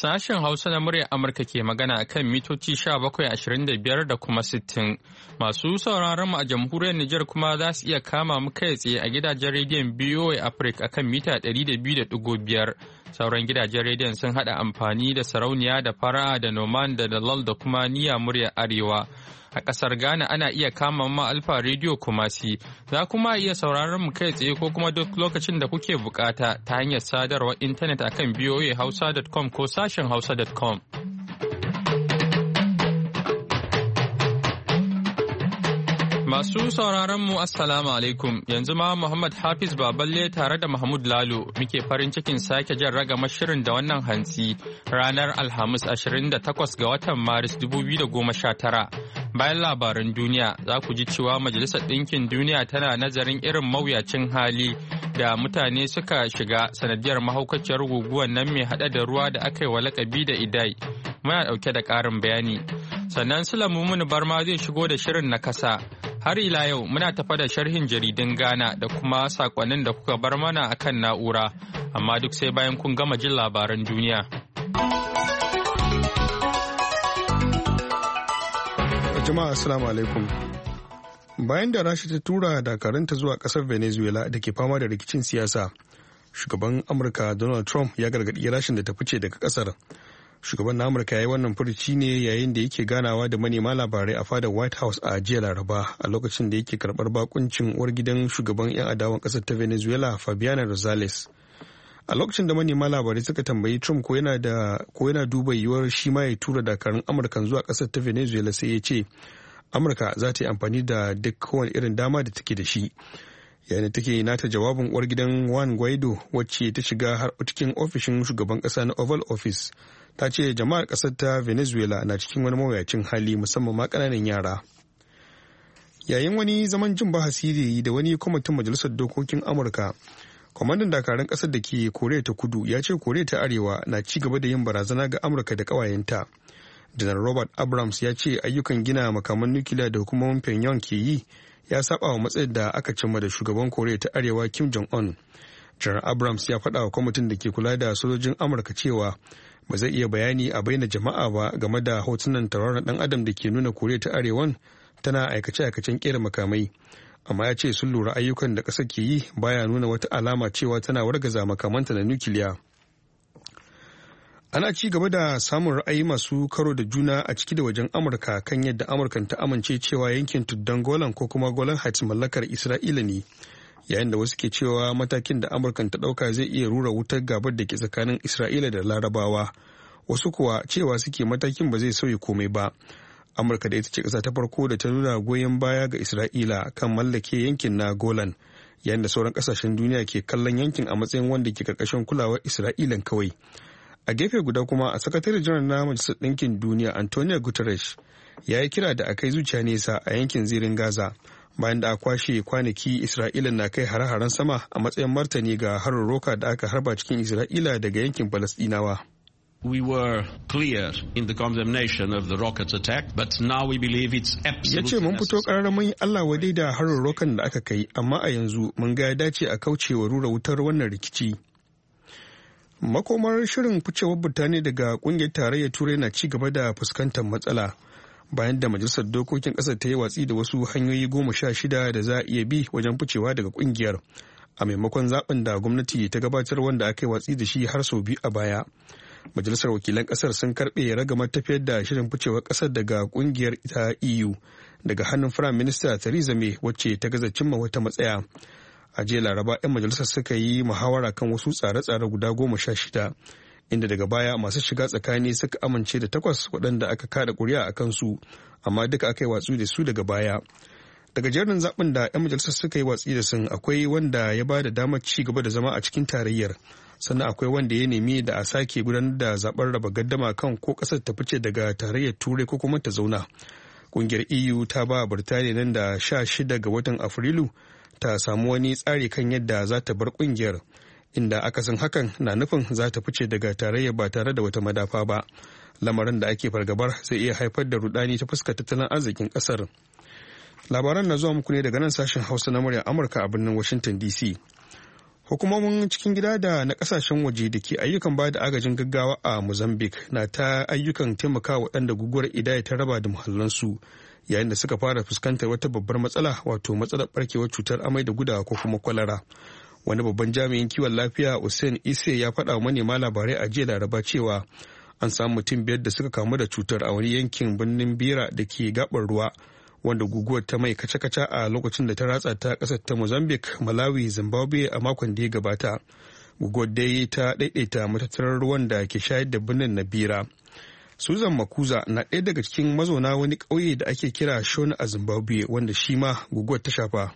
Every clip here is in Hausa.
Sashen Hausa na muryar Amurka ke magana a kan mitoci 1725 da kuma 60. Masu sauraron mu a jamhuriyar Nijar kuma za su iya kama mu kai tsaye a gidajen rediyon BOA Africa a kan mita 200.5. Sauran gidajen rediyon sun haɗa amfani da sarauniya da fara'a da noman da dalal da kuma niyya muryar Arewa. A ƙasar Ghana ana iya kama ma Alfa Radio Kumasi. Za kuma iya sauraron mu kai tsaye ko kuma duk lokacin da kuke bukata ta hanyar sadarwar intanet akan voahausa.com ko sashen hausa.com. Masu sauraron mu Assalamu alaikum, yanzu ma Muhammad Hafiz Baballe tare da Mahmud Lalo muke farin cikin sake jan ragama shirin da wannan hantsi ranar Alhamis 28 ga watan Maris 2019. Bayan labaran duniya za ku ji cewa Majalisar Ɗinkin Duniya tana nazarin irin mawuyacin hali da mutane suka shiga sanadiyar mahaukaciyar guguwar nan mai haɗe da ruwa da aka yi wa lakabi da Idai. Muna ɗauke da ƙarin bayani. Sannan Sulamu Barma zai shigo da shirin na kasa. Har ila yau muna tafa da sharhin jaridun Ghana da kuma sakonnin da kuka bar mana akan na'ura, amma duk sai bayan kun gama jin labaran duniya. Jama'a assalamu alaikum. Bayan da Rasha ta tura dakaranta zuwa kasar Venezuela da ke fama da rikicin siyasa, shugaban Amurka Donald Trump ya gargaɗi Rashin da ta fice daga kasar. Shugaban na Amurka ya yi wannan furuci ne yayin da yake ganawa da manema labarai a fadar White House a jiya Laraba a lokacin da yake karɓar bakuncin uwar gidan shugaban 'yan adawan ƙasar ta Venezuela Fabiana Rosales. A lokacin da manema labarai suka tambayi Trump ko yana duba yiwuwar shi ma ya tura dakarun Amurkan zuwa ƙasar ta Venezuela, sai ya ce Amurka za ta yi amfani da duk kowane irin dama da take da shi. Yayin da take nata jawabin uwar gidan Juan Guaido wacce ta shiga har cikin ofishin shugaban ƙasa na Oval Office, ta ce jama'ar ƙasar ta Venezuela na cikin wani mawuyacin hali, musamman ma ƙananan yara. Yayin wani zaman jin bahasi da wani kwamitin majalisar dokokin Amurka, kwamandan dakarun ƙasar da ke Koriya ta Kudu ya ce Koriya ta Arewa na ci gaba da yin barazana ga Amurka da ƙawayenta. Janar Robert Abrams ya ce ayyukan gina makaman nukiliya da hukumomin Pyongyang ke yi ya saba wa matsayin da aka cimma da shugaban Koriya ta Arewa Kim Jong-un. Janar Abrams ya faɗa wa kwamitin da ke kula da sojojin Amurka cewa ba zai iya bayani a bayyana jama'a ba game da hotunan tauraron dan adam da ke nuna Koriya ta Arewan tana aikace-aikacen kera makamai, amma ya ce sun lura ayyukan da ƙasar ke yi baya nuna wata alama cewa tana wargaza makamanta na nukiliya. Ana ci gaba da samun ra'ayi masu karo da juna a ciki da wajen Amurka kan yadda Amurkan ta amince cewa yankin tuddan Golan ko kuma Golan Heights mallakar Isra'ila ne, yayin da wasu ke cewa matakin da Amurkan ta ɗauka zai iya rura wutar gabar da ke tsakanin Isra'ila da Larabawa. Wasu kuwa cewa suke matakin ba zai sauya komai ba. Amurka da ita ce ƙasa ta farko da ta nuna goyon baya ga Isra'ila kan mallake yankin na Golan, yayin da sauran ƙasashen duniya ke kallon yankin a matsayin wanda ke ƙarƙashin kulawar Isra'ilan kawai. A gefe guda kuma, a sakatare janar na Majalisar Ɗinkin Duniya Antonio Guterres ya yi kira da a kai zuciya nesa a yankin zirin Gaza, bayan da a kwashe kwanaki Isra'ila na kai hare-haren sama a matsayin martani ga harin roka da aka harba cikin Isra'ila daga yankin Falasɗinawa. We were clear in the condemnation of the rocket attack, but now we believe it's absolutely necessary. Ya ce mun fito ƙarar mun yi Allah wadai da harin rokan da aka kai, amma a yanzu mun ga ya dace a kauce wa rura wutar wannan rikici. Makomar shirin ficewar Birtaniya daga ƙungiyar tarayyar Turai na ci gaba da fuskantar matsala, bayan da Majalisar Dokokin ƙasar ta yi watsi da wasu hanyoyi 16 da za a iya bi wajen ficewa daga ƙungiyar, a maimakon zaɓin da gwamnati ta gabatar wanda aka yi watsi da shi har sau biyu a baya. Majalisar Wakilan ƙasar sun karɓe ragamar tafiyar da shirin ficewar ƙasar daga ƙungiyar ta EU daga hannun Firayim Minista Theresa May, wacce ta gaza cimma wata matsaya. A jiya Laraba 'yan majalisar suka yi muhawara kan wasu tsare-tsare guda 16, inda daga baya masu shiga tsakani suka amince da 8 waɗanda aka kada ƙuri'a a kansu, amma duka aka yi watsi da su daga baya. Daga jerin zaɓin da 'yan majalisar suka yi watsi da sun, akwai wanda ya ba da damar ci gaba da zama a cikin tarayyar, sannan akwai wanda ya nemi da a sake gudanar da zaɓen raba gaddama kan ko ƙasar ta fice daga tarayyar Turai ko kuma ta zauna. Ƙungiyar EU ta ba Birtaniya nan da 16 ga watan Afrilu ta samu wani tsari kan yadda za ta bar ƙungiyar, inda akasin hakan na nufin za ta fice daga tarayyar ba tare da wata madafa ba, lamarin da ake fargabar zai iya haifar da rudani ta fuskar tattalin arzikin ƙasar. Labaran na zuwa muku ne daga nan sashen Hausa na muryar Amurka a birnin Washington DC. Hukumomin cikin gida da na kasashen waje da ke ayyukan ba da agajin gaggawa a Mozambique na ta ayyukan taimaka waɗanda guguwar Idai ta raba da muhallansu yayin da suka fara fuskantar wata babbar matsala, wato matsalar barkewar cutar amai da gudawa ko kuma kwalara. Wani babban jami'in kiwon lafiya Hussein Isse ya faɗa wa manema labarai a jiya Laraba cewa an samu mutum 5 da suka kamu da cutar a wani yankin birnin Bira da ke gabar ruwa, wanda guguwar ta mai kace-kace a lokacin da ta ratsa ta kasar ta Mozambique, Malawi, Zimbabwe a makon da ya gabata. Guguwar dai ta daidaita matattarar ruwan da ke shayar da birnin na Bira. Susan Makuza na ɗaya daga cikin mazauna wani ƙauye da ake kira Shona a Zimbabwe, wanda shi ma guguwar ta shafa.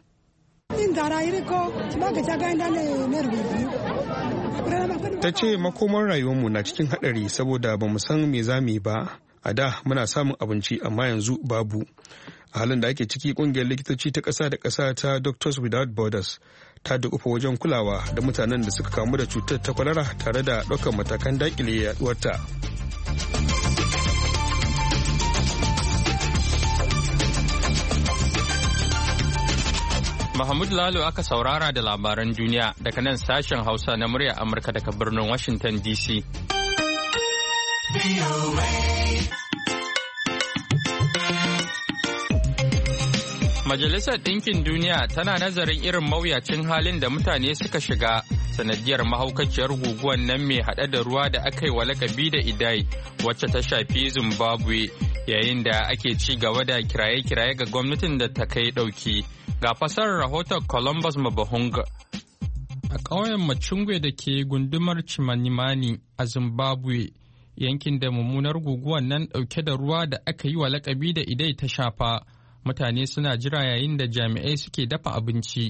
Ta ce makomar rayuwarmu na cikin haɗari saboda ba mu san me za mu yi ba. A da muna samun abinci amma yanzu babu. A halin da ake ciki, kungiyar likitoci ta ƙasa da ƙasa ta Doctors Without Borders ta dukufa wajen kulawa da mutanen da suka kamu da cutar ta kwalara tare da ɗaukar matakan daƙile yaduwarta. Mahmud Lalo aka saurara da labaran duniya daga nan sashen Hausa na murya Amurka daga birnin Washington DC. Majalisar Ɗinkin Duniya tana nazarin irin mawuyacin halin da mutane suka shiga sanadiyar mahaukaciyar guguwar nan mai haɗe da ruwa da aka yi wa lakabi da Idai, wacce ta shafi Zimbabwe, yayin da ake ci gaba da kiraye-kiraye ga gwamnatin da ta kai ɗauki. Ga fasarar rahoton Columbus Mabahunga. A ƙauyen Machungwe da ke gundumar Chimanimani a Zimbabwe, yankin da mummunar guguwar nan ɗauke da ruwa da aka yi wa lakabi da Idai ta shafa, mutane suna jira yayin da jami'ai suke dafa abinci.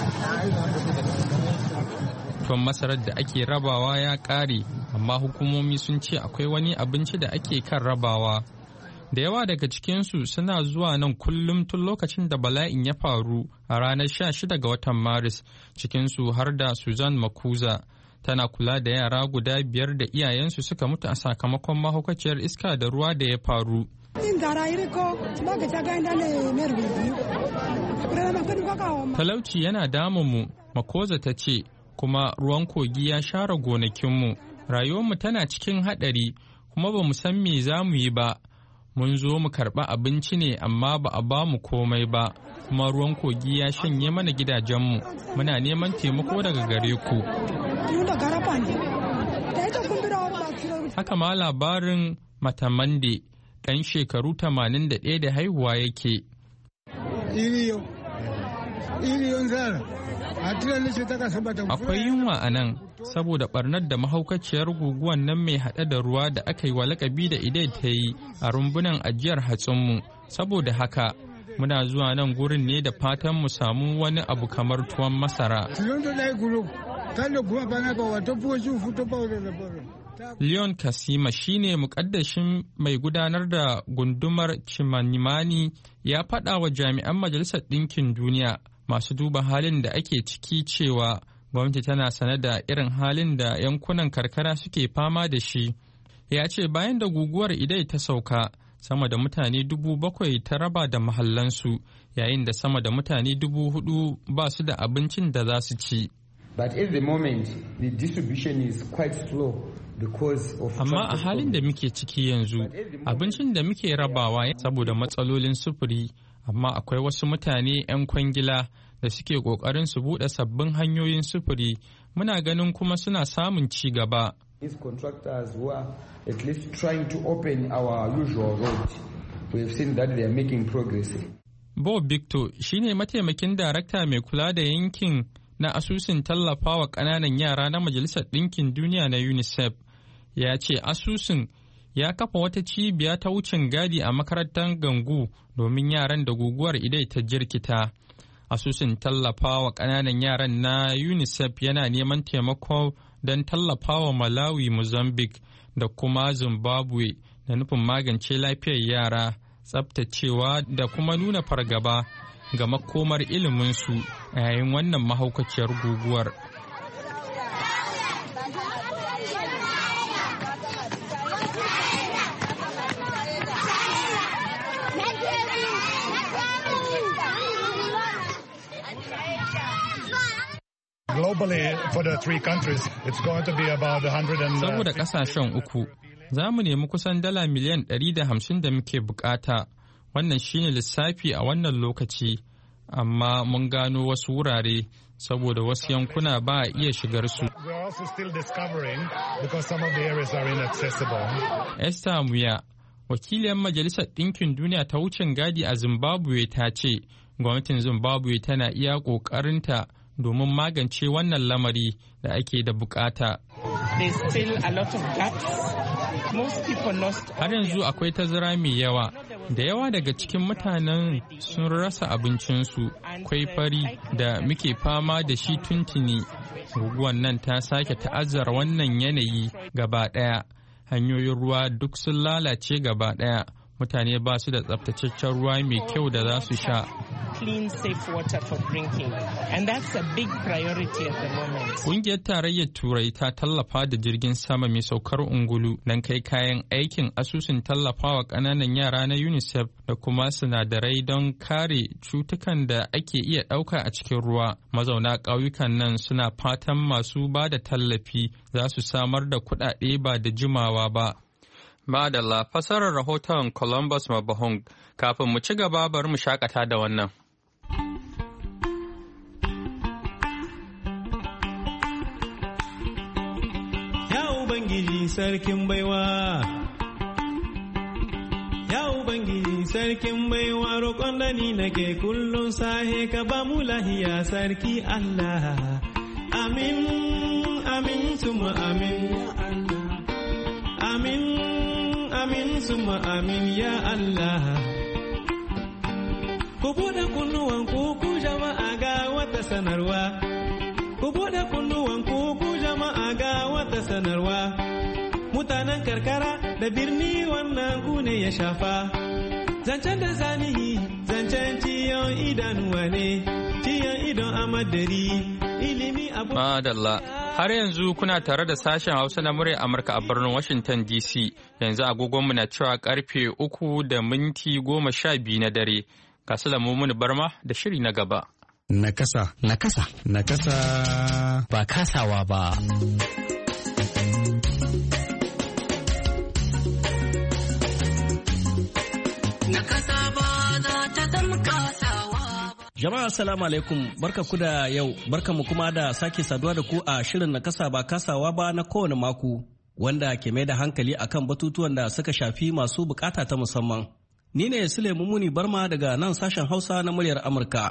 Tuwon masarar da ake rabawa ya ƙare, amma hukumomi sun ce akwai wani abinci da ake kan rabawa. Da yawa daga cikinsu suna zuwa nan kullum tun lokacin da bala'in ya faru a ranar 16 ga watan Maris, cikinsu har da Susan Makuza. Tana kula da yara guda 5 da iyayensu suka mutu a sakamakon mahaukaciyar iska da ruwa da ya faru. Talauci yana damunmu, Makoza ta ce, kuma ruwan kogi ya share gonakinmu. Rayuwarmu tana cikin haɗari, kuma ba mu san me za mu yi ba. Mun zo mu karɓi abinci ne amma ba a ba mu komai ba, kuma ruwan kogi ya shanye mana gidajenmu. Muna neman taimako daga gare ku. Haka ma labarin Matamande, ɗan shekaru 81 da haihuwa yake. Akwai yunwa a nan saboda ɓarnar da mahaukaciyar guguwan nan mai haɗe da ruwa da aka yi wa lakabi da Idai ta yi a rumbunan ajiyar hatsinmu. Saboda haka muna zuwa nan gurin ne da fatan mu samu wani abu kamar tuwon masara. Leon Kasima shine mukaddashin mai gudanar da gundumar Chimanimani, ya faɗa wa jami'an Majalisar Ɗinkin Duniya masu duba halin da ake ciki cewa gwamnati tana sane da irin halin da yankunan karkara suke fama da shi. Ya ce bayan da guguwar Idai ta sauka, sama da mutane 7,000 ta raba da mahallansu, yayin da sama da mutane 4,000 ba su da abincin da za su ci. But at the moment, the distribution is quite slow because of. Amma a halin da muke ciki yanzu, abincin da muke rabawa saboda matsalolin sufuri, amma akwai wasu mutane 'yan kwangila da suke ƙoƙarin su buɗe sabbin hanyoyin sufuri, muna ganin kuma suna samun ci gaba. These contractors who are at least trying to open our usual road, we have seen that they are making progress. Bob Victor shine mataimakin darakta mai kula da yankin na asusun tallafawa ƙananan yara na Majalisar Ɗinkin Duniya na UNICEF, ya ce asusun ya kafa wata cibiya ta wucin gadi a makarantar Gangu domin yaran da guguwar Idai ta jirkita. Asusun tallafawa ƙananan yaran na UNICEF yana neman taimako don tallafawa Malawi, Mozambique da kuma Zimbabwe da nufin magance lafiyar yara, tsabtacewa da kuma nuna fargaba ga makomar iliminsu a yayin wannan mahaukaciyar guguwar. globally for the three countries, it's going to be about 100. Saboda kasashen uku, za mu nemi kusan dala miliyan 150 da muke bukata. Wannan shine lissafi a wannan lokaci, amma mun gano wasu wurare saboda wasu yankuna ba a iya shigar su. Esther Muya, wakiliyar Majalisar Ɗinkin Duniya ta wucin gadi a Zimbabwe ta ce, gwamnatin Zimbabwe tana iya ƙoƙarinta domin magance wannan lamari da ake da bukata. Har yanzu akwai tazara mai yawa. Da yawa daga cikin mutanen sun rasa abincinsu, akwai fari da muke fama da shi tuntuni. Guguwan nan ta sake ta'azzara wannan yanayi gaba ɗaya. Hanyoyin ruwa duk sun lalace gaba ɗaya. Mutane ba su da tsaftataccen ruwa mai kyau da za su sha. Ƙungiyar Tarayyar Turai ta tallafa da jirgin sama mai saukar ungulu don kai kayan aikin asusun tallafawa ƙananan yara na UNICEF da kuma sinadarai don kare cutukan da ake iya ɗauka a cikin ruwa. Mazauna ƙauyukan nan suna fatan masu ba da tallafi za su samar da kuɗaɗe ba da jimawa ba. Madalla, fasarar rahoton Columbus Mabahung. Kafin mu ci gaba bari mu shakata da wannan. Ya Ubangiji sarkin baiwa, ya Ubangiji sarkin baiwa, roƙon da ni nake kullum sahe ka ba mu lahiya sarki Allah. Amin, amin, suma amin, amin. Amin suma amin ya Allah. Ku buɗe kunnuwan ku jama'a ga wata sanarwa. Ku buɗe kunnuwan ku jama'a ga wata sanarwa. Mutanen karkara da birni wannan ku ne ya shafa. Zancen da zanihi zancen ciyon idanuwa ne. Ciyon idon amadari ilimi abu. Madalla. Har yanzu kuna tare da sashen Hausa na murya Amurka a birnin Washington DC. Yanzu agogonmu na cewa karfe 3:12 na dare. Kasu da Mumuni Barma da shiri na gaba. Nakasa. Nakasa. Nakasa. Ba kasawa ba. Nakasa ba za ta zama kasawa. Jama'a assalamu alaikum, barka ku da yau, barka mu kuma da sake saduwa da ku a shirin na kasa ba kasawa ba na kowane mako, wanda ke mai da hankali akan batutuwan da suka shafi masu bukata ta musamman. Ni ne Sule Mumuni Barma daga nan sashen Hausa na muryar Amurka.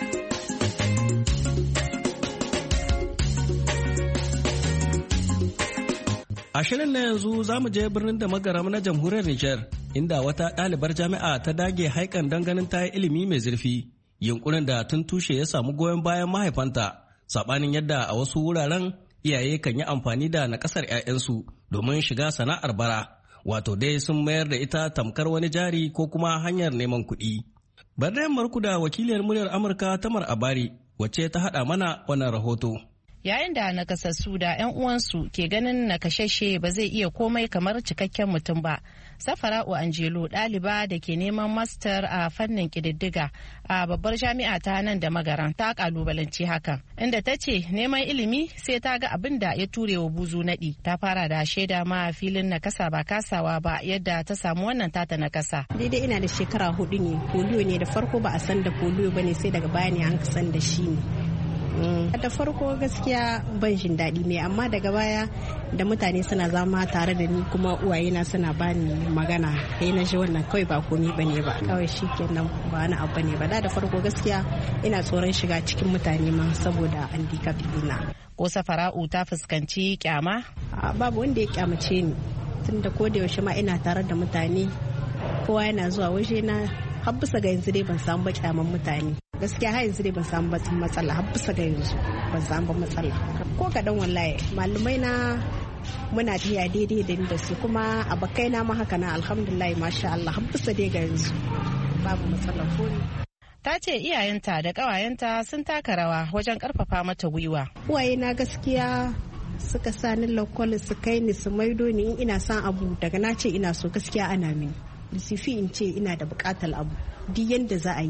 A shirin na yanzu za mu je birnin da magaram na jamhuriyar Nijar, inda wata ɗalibar jami'a ta dage haikan don ganin ta yi ilimi mai zurfi. Yunkurin da tun tushe ya samu goyon bayan mahaifanta, saɓanin yadda a wasu wuraren iyaye kan yi amfani da nakasar 'ya'yansu domin shiga sana'ar bara, wato dai sun mayar da ita tamkar wani jari ko kuma hanyar neman kuɗi. Bari da marku da wakiliyar muryar Amurka Tamar Abari, wacce ta haɗa mana wannan rahoto. Yayin da nakasassu da 'yan uwansu ke ganin nakashashe ba zai iya komai kamar cikakken mutum ba. Safara'u Angelo ɗaliba da ke neman master a fannin ƙididdiga a babbar jami'a ta nan da magaran ta kalubalanci hakan, inda ta ce neman ilimi sai ta ga abin da ya ture wa buzu naɗi. Ta fara da shaida ma filin nakasa ba kasawa ba yadda ta samu wannan tata nakasa. Daidai ina da shekara 4 ne, polio ne da farko ba a san da polio ba ne sai daga baya ne an san da shi ne. Da farko gaskiya ban jin daɗi ne, amma daga baya da mutane suna zama tare da ni kuma uwayena suna bani magana, kai na ji wannan kawai ba komi bane ba, kawai shikenan ba wani abu bane ba. Da farko gaskiya ina tsoron shiga cikin mutane ma saboda handicap ɗina. Ko Safara'u ta fuskanci kyama? Babu wanda ya kyamace ni, tunda ko da yaushe ma ina tare da mutane, kowa yana zuwa waje na. Har bisa ga yanzu dai ban samu ba kyaman mutane. Gaskiya har yanzu dai ban samu ba matsala, har bisa ga yanzu ban samu ba matsala. Ko kaɗan wallahi malumai na muna tafiya daidai da ni da su, kuma abokai na ma haka na alhamdulillah masha Allah, har bisa dai ga yanzu babu matsala ko ne. Ta ce iyayenta da ƙawayenta sun taka rawa wajen ƙarfafa mata gwiwa. Uwaye na gaskiya suka sa ni lokal su kai ni su maido ni in ina son abu daga na ce ina so gaskiya ana mini. Lisifi in ce ina da bukatar abu duk yadda za a yi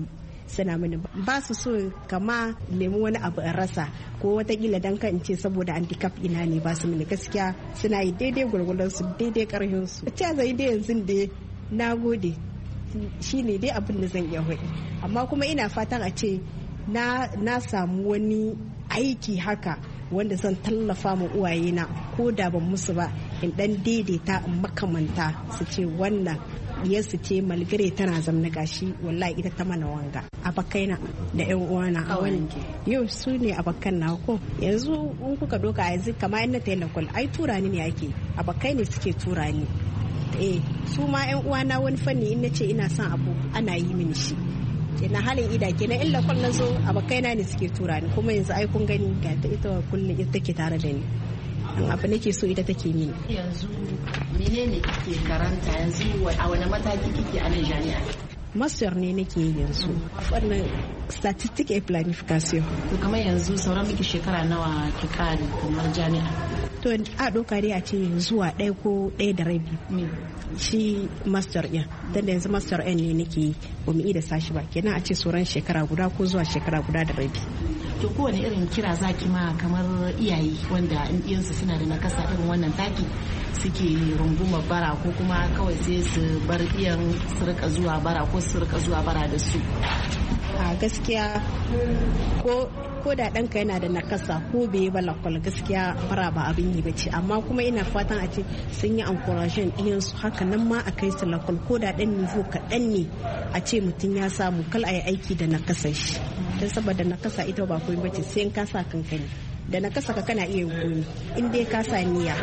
suna mini ba su so kama nemi wani abu in rasa ko watakila dan kan ce saboda handicap ina ne ba su mini gaskiya suna yi daidai gwargwadon su daidai karhin su ta zai dai yanzu da na gode shine dai abin da zan iya faɗi amma kuma ina fatan a ce na samu wani aiki haka wanda zan tallafa ma uwayena ko da ban musu ba in dan daidaita in makamanta su ce wannan diyarsu ce malgare tana zamna gashi wallahi ita ta mana wanga abakaina da yan uwana a wani yau su ne abakan na ko yanzu in kuka doka yanzu kamar in na tayi lakol ai tura ni ne ake abakai ne suke tura ni su ma yan uwana wani fanni in nace ina son abu ana yi mini shi kenan halin ida kenan illa kwallon zo abakaina ne suke tura ni kuma yanzu ai kun gani ga ta ita kullum ita take tare da ni abu nake so ita take mini. Yanzu menene kike karanta yanzu a wani mataki kike a nan jami'a? Master ne nake yanzu wannan statistics and planification. To kamar yanzu sauran miki shekara nawa ki kare kamar jami'a? To a doka dai a ce zuwa 1 ko 1.5 shi master ɗin dan yanzu master ɗin ne nake ba mu da sashi ba kenan a ce sauran shekara guda ko zuwa shekara guda da rabi. To kowane irin kira zaki ma kamar iyaye wanda in iyansu suna da nakasa irin wannan taki suke runguma bara ko kuma kawai sai su bar iyan su rika zuwa bara ko su rika zuwa bara da su? A gaskiya ko da ɗanka yana da nakasa ko bai ba lakwal gaskiya bara ba abin yi bace amma kuma ina fatan a ce sun yi encouragement iyansu haka nan ma a kai su lakwal ko da ɗan nivo kaɗan ne a ce mutum ya samu kal a yi aiki da nakasa shi don saboda nakasa ita ba komai bace sai in ka sa kanka ne da nakasa ka kana iya komi in dai ka sa niyya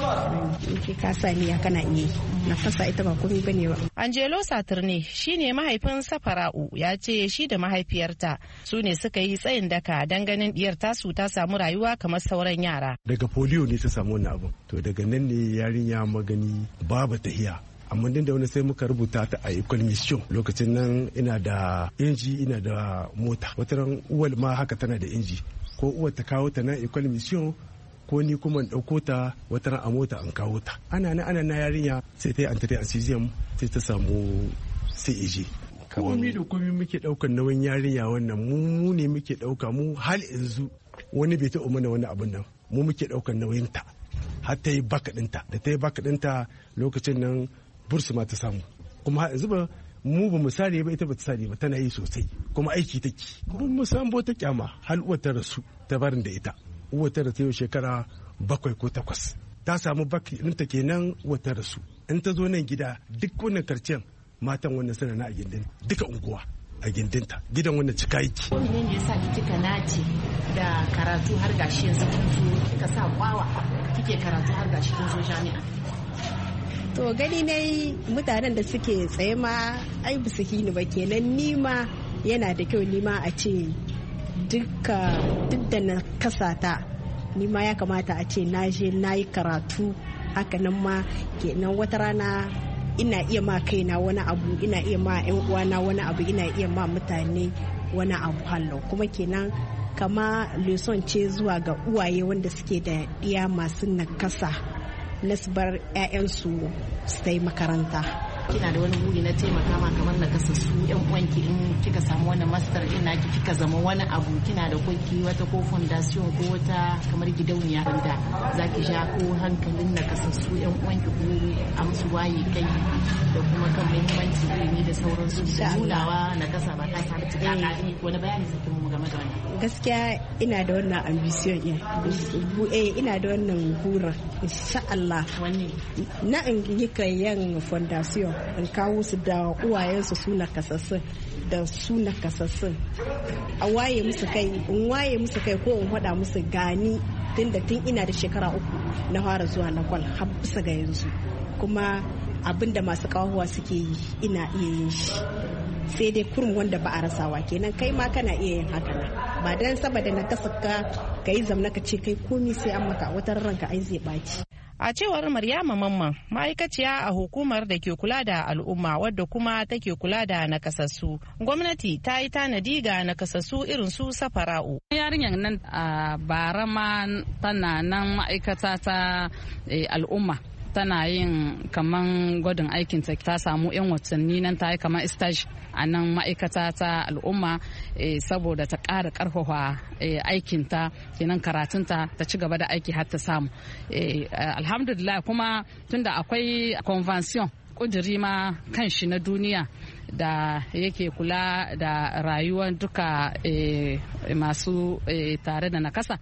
kana iya nakasa ita ba komai bane ba. Angelo Saturne shine mahaifin Safara'u ya ce shi da mahaifiyarta su ne suka yi tsayin daka dan ganin diyar tasu ta samu rayuwa kamar sauran yara. Daga polio ne ta samu wannan abu to daga nan ne yarinya magani babu tahiya amma din da wani sai muka rubuta ta a école mission lokacin nan ina da inji ina da mota wataran uwal ma haka tana da inji ko uwar ta kawo ta na école mission ko ni kuma in dauko ta wataran a mota an kawo ta ana na yarinya sai ta yi entrer en sixième sai ta samu CEG komi da komi muke daukan nauyin yarinya wannan mu ne muke dauka mu hal yanzu wani bai taɓa mana wani abun nan mu muke daukan nauyin ta har ta yi baka ɗinta da ta yi baka ɗinta lokacin nan bursu ma ta samu kuma yanzu ba mu ba mu sare ba ita ba ta sare ba tana yi sosai kuma aiki take kuma mu san ta kyama hal uwar ta rasu ta barin da ita uwar ta rasu yau shekara 7 ko 8 ta samu baki ɗinta kenan uwar ta rasu in ta zo nan gida duk wannan karcen matan wannan suna na a gindin duka unguwa a gindinta gidan wannan cika yake. Wani ne yasa kika nace da karatu har gashi yanzu kin zo kika sa kwawa kike karatu har gashi kin zo jami'a? To gani ne mutanen da suke tsaye ma ai bisu hini ba kenan nima yana da kyau nima a ce duk da na kasata nima ya kamata a ce na je na yi karatu haka nan ma kenan wata rana ina iya ma kaina wani abu ina iya ma 'yan uwana wani abu ina iya ma mutane wani abu hallo kuma kenan kama leson ce zuwa ga uwaye wanda suke da iya masu nakasa na su bar 'ya'yansu su ta yi makaranta. Kina da wani buri na taimaka ma kamar na kasa su 'yan uwanki in kika samu wani master din naki kika zama wani abu kina da kwaki wata ko fondation ko wata kamar gidauniya da zaki sha ko hankalin na kasa su 'yan uwanki ko a musu waye kai da kuma kan muhimmanci ilimi da sauransu da nulawa na kasa ba ta samu cika wani bayani zaki mu game da wannan. Gaskiya ina da wannan ambition ina da wannan burin insha Allah na in yi kayan fondation in kawo su da uwayensu suna kasassun da suna kasassun a waye musu kai in waye musu kai ko in hada musu gani tun ina da shekara 3 na fara zuwa lakwal har bisa ga yanzu kuma abinda masu kawowa suke yi ina iya yin shi sai dai kurum wanda ba a rasawa kenan kai ma kana iya yin haka ba dan saboda na kasa ka yi zamna ka ce kai komi sai an maka wata ranka ai zai baci. A cewar Maryama Mamman, ma'aikaciya a hukumar da ke kula da al'umma wadda kuma take kula da nakasassu. Gwamnati ta yi tanadi ga nakasassu irin su Safara'u. Yarinyar nan a bara ma tana nan ma'aikata ta al'umma tana yin kaman gwadin aikinta ta samu 'yan watanni nan ta yi kaman stage a nan ma'aikata ta al'umma saboda ta ƙara ƙarfafa aikinta kenan karatunta ta ci gaba da aiki har ta samu alhamdulillah. Kuma tunda akwai convention kudiri ma kan shi na duniya da yake kula da rayuwar duka masu tare da nakasa,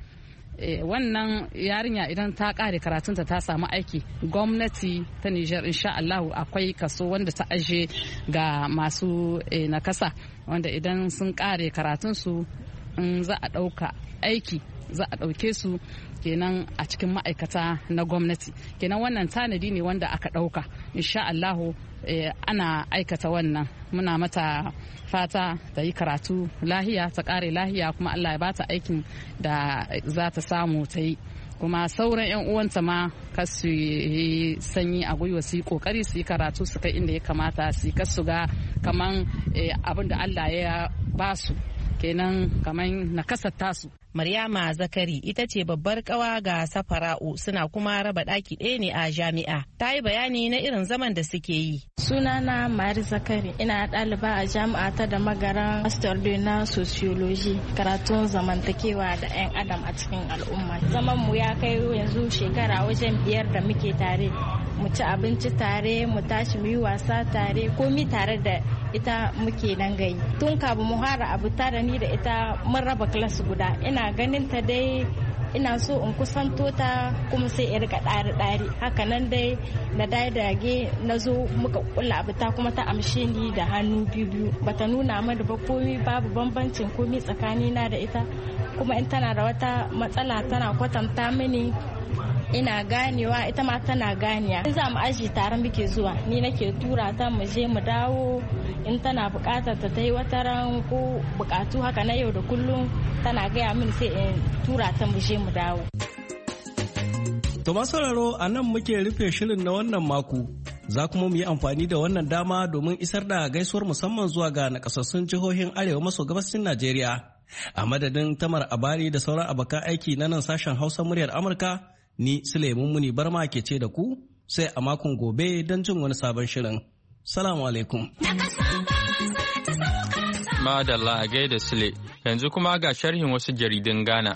wannan yarinya idan ta kare karatunta ta samu aiki, gwamnati ta Nijar insha Allah akwai kaso wanda ta aje ga masu nakasa, wanda idan sun kare karatunsu in za a ɗauka aiki za a ɗauke su kenan a cikin ma'aikata na gwamnati. Kenan wannan tanadi ne wanda aka ɗauka insha Allahu ana aikata wannan. Muna mata fata ta yi karatu lahiya, ta ƙare lahiya, kuma Allah ya bata aikin da za ta samu ta yi. Kuma sauran 'yan uwanta ma kasu yi sanyi a gwiwa su yi kokari su yi karatu su kai inda ya kamata su kasu ga kaman abin da Allah ya basu kenan kaman nakasar tasu. Maryama Zakari ita ce babbar kawa ga Safara'u, suna kuma raba ɗaki ɗaya ne a jami'a. Ta yi bayani na irin zaman da suke yi. Sunana Mari Zakari, ina ɗaliba a jami'a ta da magaran Master na Sociology, karatun zamantakewa da 'yan adam a cikin al'umma. Zaman mu ya kai yanzu shekara wajen 5 da muke tare. Mu ci abinci tare, mu tashi mu yi wasa tare, komi tare da ita muke nan gai. Tun kafin mu fara abu tare ni da ita mun raba class guda. Ina ganin ta dai ina so in kusanto ta kuma sai in rika ɗari haka nan dai na dage na zo muka kulla abu ta kuma ta amshe ni da hannu biyu bata nuna mana ba komi, babu bambancin komi tsakanina da ita, kuma in tana da wata matsala tana kwatanta mini ina ganewa, ita ma tana ganiya. In za mu aji tare muke zuwa, ni nake tura ta mu je mu dawo, in tana bukatar ta yi wata ran ko bukatu haka na yau da kullum tana gaya mini sai in tura ta mu je mu dawo. To masauraro, a nan muke rufe shirin na wannan mako. Za kuma mu yi amfani da wannan dama domin isar da gaisuwar musamman zuwa ga nakasassun jihohin Arewa maso gabashin Najeriya. A madadin Tamar Abari da sauran abokan aiki na nan sashen Hausa muryar Amurka, ni Suleiman Muni Barma ke ce da ku sai a makon gobe don jin wani sabon shirin. Salamu alaikum. Madalla a gaida Sule, yanzu kuma ga sharhin wasu jaridun Ghana.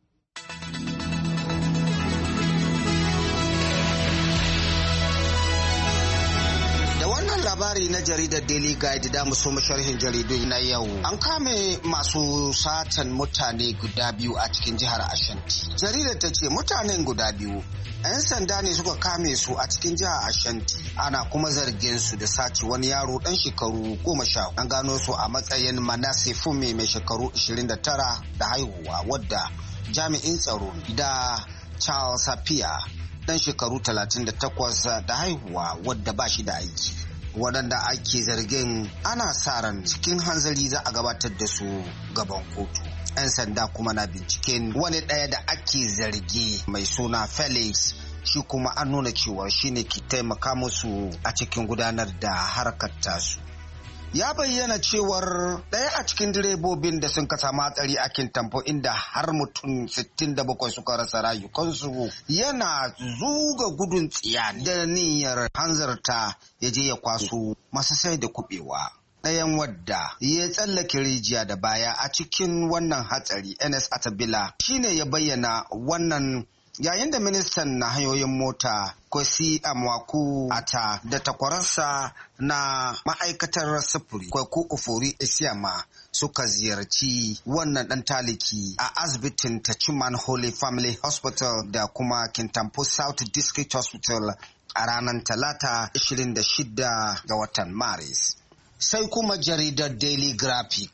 Labari na jaridar Daily Guide da muso sharhin jaridu na yau. An kame masu satan mutane guda biyu a cikin jihar Ashanti. Jaridar ta ce mutanen guda biyu 'yan sanda ne suka kame su a cikin jihar Ashanti. Ana kuma zargin su da sace wani yaro dan shekaru 10. An gano su a matsayin Manasseh Fume mai shekaru 29 da haihuwa, wadda jami'in tsaro da Charles Sapia dan shekaru 38 da haihuwa, wadda ba shi da aiki. Waɗanda ake zargin ana sa ran cikin hanzari za a gabatar da su gaban kotu. 'Yan sanda kuma na binciken wani ɗaya da ake zargi mai suna Felix, shi kuma an nuna cewa shi ne ke taimaka musu a cikin gudanar da harkar tasu. Ya bayyana cewar ɗaya a cikin direbobin da sun kasa matsari a Kintampo, inda har mutum 67 suka rasa rayukansu, yana zuga gudun tsiya da niyyar hanzarta ya je ya kwaso masu sai da kubewa. Ɗayan wadda ya tsallake rijiya da baya a cikin wannan hatsari, NS Atabila, shine ya bayyana wannan yayin da ministan na hanyoyin mota Kwesi Amwaku Ata da takwararsa na ma'aikatar sufuri Kwaku Ofori Isiama suka ziyarci wannan dan taliki a asibitin Tachiman Holy Family Hospital da kuma Kintampo South District Hospital a ranar Talata 26 ga watan Maris. Sai kuma jaridar Daily Graphic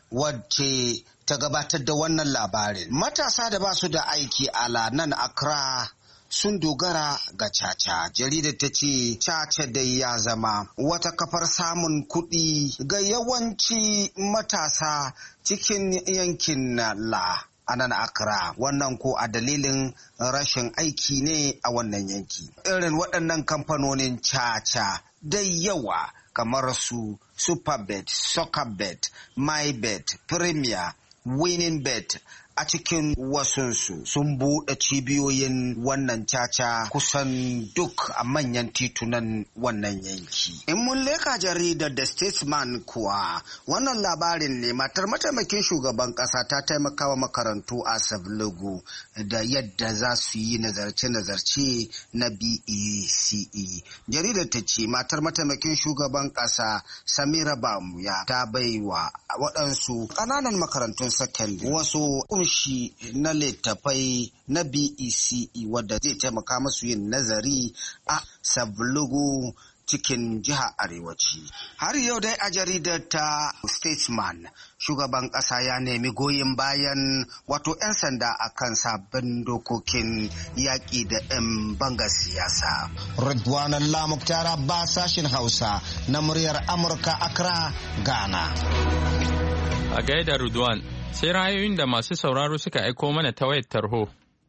wacce ta gabatar da wannan labarin. Matasa da ba su da aiki a nan Accra sun dogara ga caca. Jaridar ta ce caca dai ya zama wata kafar samun kuɗi ga yawanci matasa cikin yankin La a nan Accra. Wannan ko a dalilin rashin aiki ne a wannan yanki. Irin waɗannan kamfanonin caca dai yawa kamar su Superbet, Soccerbet, MyBet, Premier, Winning Bet, a cikin wasunsu sun buɗe cibiyoyin wannan caca kusan duk a manyan titunan wannan yanki. In mun leka jaridar The Statesman kuwa wannan labarin ne matar mataimakin shugaban ƙasa ta taimaka wa makarantu a Sablugu da yadda za su yi nazarce-nazarce na BECE. Jaridar ta ce matar mataimakin shugaban ƙasa Samira Bamuya ta baiwa waɗansu ƙananan makarantun sakandare wasu kunshi na littafai na BECE wadda zai taimaka musu yin nazari a Sablugu cikin jihar arewaci. Har yau dai a jaridar ta Statesman, shugaban ƙasa ya nemi goyon bayan 'yan sanda a kan sabbin dokokin yaƙi da 'yan bangar siyasa. Ridwan Allah Muktar Abbas, sashin Hausa na muryar Amurka, Accra, Ghana. A gaida Ridwan, sai ra'ayoyin da masu sauraro suka aiko mana ta wayar tarho.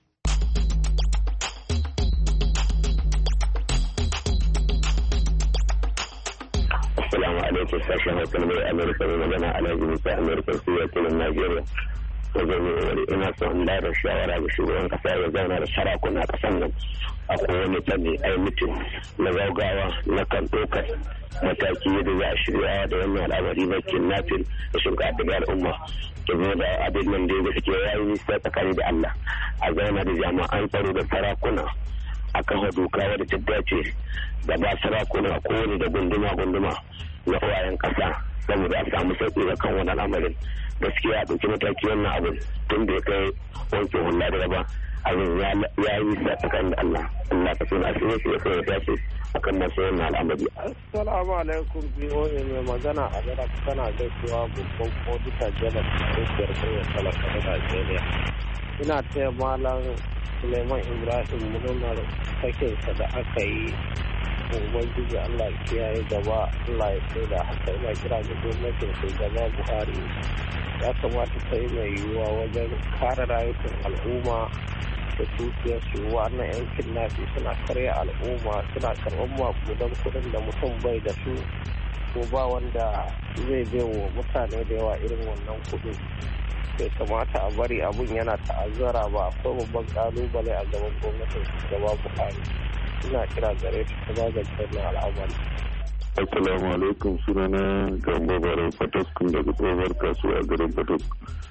alaikum sashen hausa na mai amurka mai magana alhaji musa amurka su ya tulin najeriya wajen yi ina son ba da shawara ga shugaban kasa ya zauna da sarakuna a kasan nan a kowane fanni ai mutum na gaugawa na kan ɗaukar mataki yadda za a shirya da wannan al'amari na kidnapping da shinka da al'umma da zo da abin nan da suke yayi nisa tsakani da Allah a zauna da jami'an tsaro da sarakuna a kan doka wadda ta dace da ba sarakuna kowane da gunduma na uwayen kasa saboda a samu sauƙi ga kan wannan al'amarin gaskiya a ɗauki mataki wannan abin tun da ya kai wanke hula da raba abin ya yi nisa tsakanin da Allah ka suna asiri su ya kai ya tashi akan masu wannan al'amari. Assalamu alaikum BOA mai magana a gara tana gaisuwa babban kodita janar kungiyar bayan talaka na Najeriya. Ina taya malam Suleiman Ibrahim murnar sakinsa da aka yi. Ubangiji Allah kiyaye gaba, Allah ya tsaye da haka. Ina kira ga gwamnatin shugaba Buhari ya kamata ta yi mai yiwuwa wajen kare rayukan al'umma da dukiyarsu. Wannan yan kidnapping suna karya al'umma, suna karɓar makudan kuɗin da mutum bai da su, ko ba wanda zai bai wa mutane da yawa irin wannan kuɗin. Bai kamata a bari abun yana ta'azzara ba, akwai babban kalubale a gaban gwamnatin shugaba Buhari. Ina kira gare ta magance wannan al'amari. Assalamu alaikum, sunana Gambo Barau Fataskun daga tsohuwar kasuwa a garin Fatas.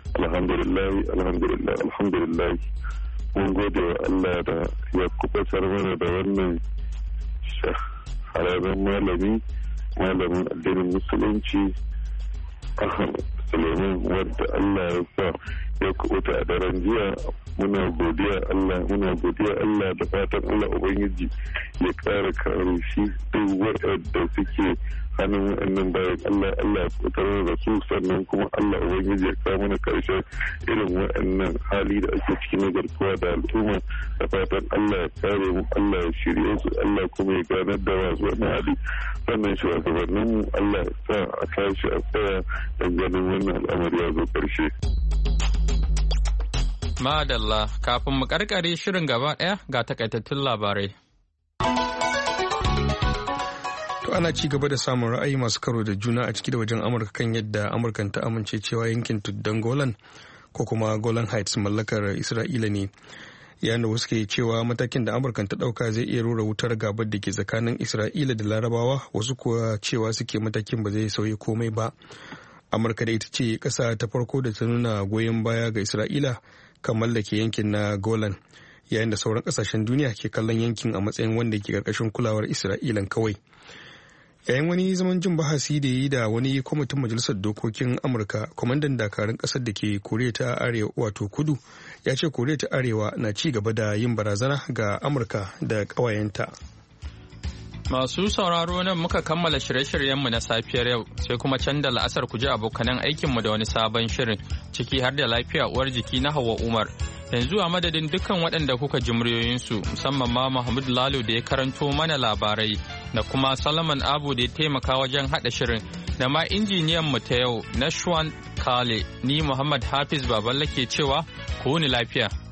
Alhamdulillah. Mun gode wa Allah da ya kubatar mana da wannan shahararren malamin addinin musulunci Ahmad Suleiman, wadda Allah ya sa ya kubuta a daren jiya. Muna godiya Allah da fatan Allah Ubangiji ya ƙara kare shi duk waɗanda suke hannun waɗannan bayan Allah ya fitar da su, sannan kuma Allah Ubangiji ya kawo mana ƙarshen irin waɗannan hali da ake ciki na garkuwa da al'umma. Da fatan Allah ya kare mu, Allah ya shirye su, Allah kuma ya ganar da wasu wannan hali. Sannan shugabannin mu Allah ya sa a tashi a tsaya don ganin wannan al'amari ya zo ƙarshe. Madalla, kafin mu karkare shirin gaba ɗaya ga takaitattun labarai. To ana ci gaba da samun ra'ayi masu karo da juna a ciki da wajen Amurka kan yadda Amurkan ta amince cewa yankin tuddan Golan ko kuma Golan Heights mallakar Isra'ila ne. Yayin da wasu ke cewa matakin da Amurkan ta ɗauka zai iya rura wutar gabar da ke tsakanin Isra'ila da Larabawa, wasu kuwa cewa suke matakin ba zai sauya komai ba. Amurka da ita ce ƙasa ta farko da ta nuna goyon baya ga Isra'ila kan mallake yankin na Golan, yayin da sauran kasashen duniya ke kallon yankin a matsayin wanda ke karkashin kulawar Isra'ilan kawai. Yayin wani zaman jin bahasi da yi da wani kwamitin majalisar dokokin Amurka, kwamandan dakarun kasar da ke Koriya ta Arewa wato Kudu ya ce Koriya ta Arewa na ci gaba da yin barazana ga Amurka da ƙawayenta. Masu sauraro nan muka kammala shirye-shiryenmu na safiyar yau, sai kuma can da la'asar ku ji abokanan aikinmu da wani sabon shirin, ciki har da lafiya uwar jiki na Hauwa Umar. Yanzu a madadin dukkan waɗanda kuka ji muryoyinsu, musamman ma Mahmud Lalo da ya karanto mana labarai, da kuma Solomon Abu da ya taimaka wajen haɗa shirin, da ma injiniyan mu ta yau Nashwan Kale, ni Muhammad Hafiz Baballe ke cewa ku wuni lafiya.